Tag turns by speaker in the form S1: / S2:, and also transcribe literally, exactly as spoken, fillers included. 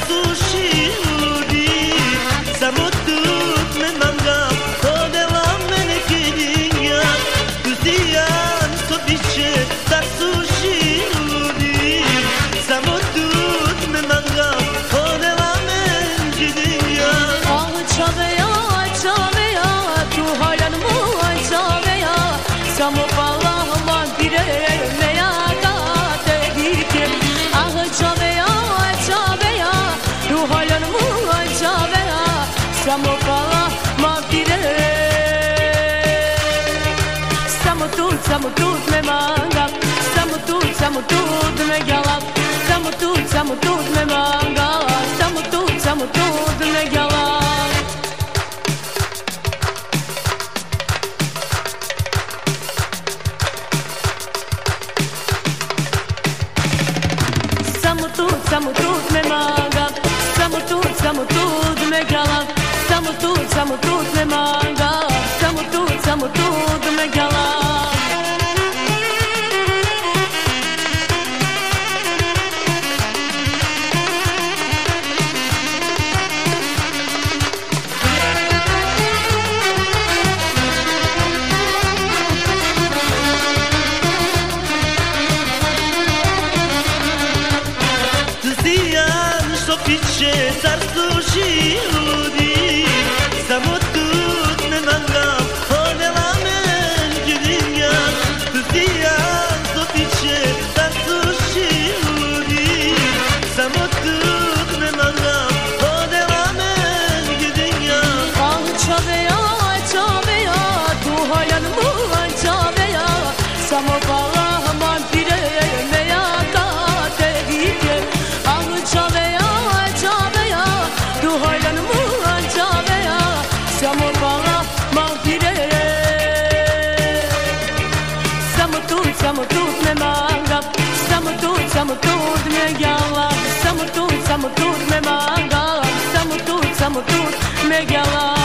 S1: sušili, samo tut me manga, podela mene kidinja, tu si jan so piše, tak sušili, samo tut me manga, podela mene kidinja.
S2: Ah çave ya, çave ya, tu halan mu çave ya, samo palama dire meya kate dikim. Ah çave ya, çave ya, tu halan mu çave ya, samo palama dire. Samo tut, samo tut me manga, samo tut, samo tut me galap, samo tut, samo tut me manga, samo tut, samo tut me galap. Samo tut, samo tut me manga, samo tut, samo tut me galap, samo tut, samo tut me manga, samo tut, samo tut me galap.
S1: Što piće car sušili, samo tut me manga, podela men kidinja. Tu si jan što piće car sušili, samo tut me manga, podela men kidinja.
S2: Ah çave ya, çave ya, tu halan mu çave ya, samo palama dire meya kate dikim. Ah çave ya, samo palama dire. Samo tut, samo tut me manga, samo tut, samo tut me gala, samo tut, samo tut me manga, samo tut, samo tut me gala.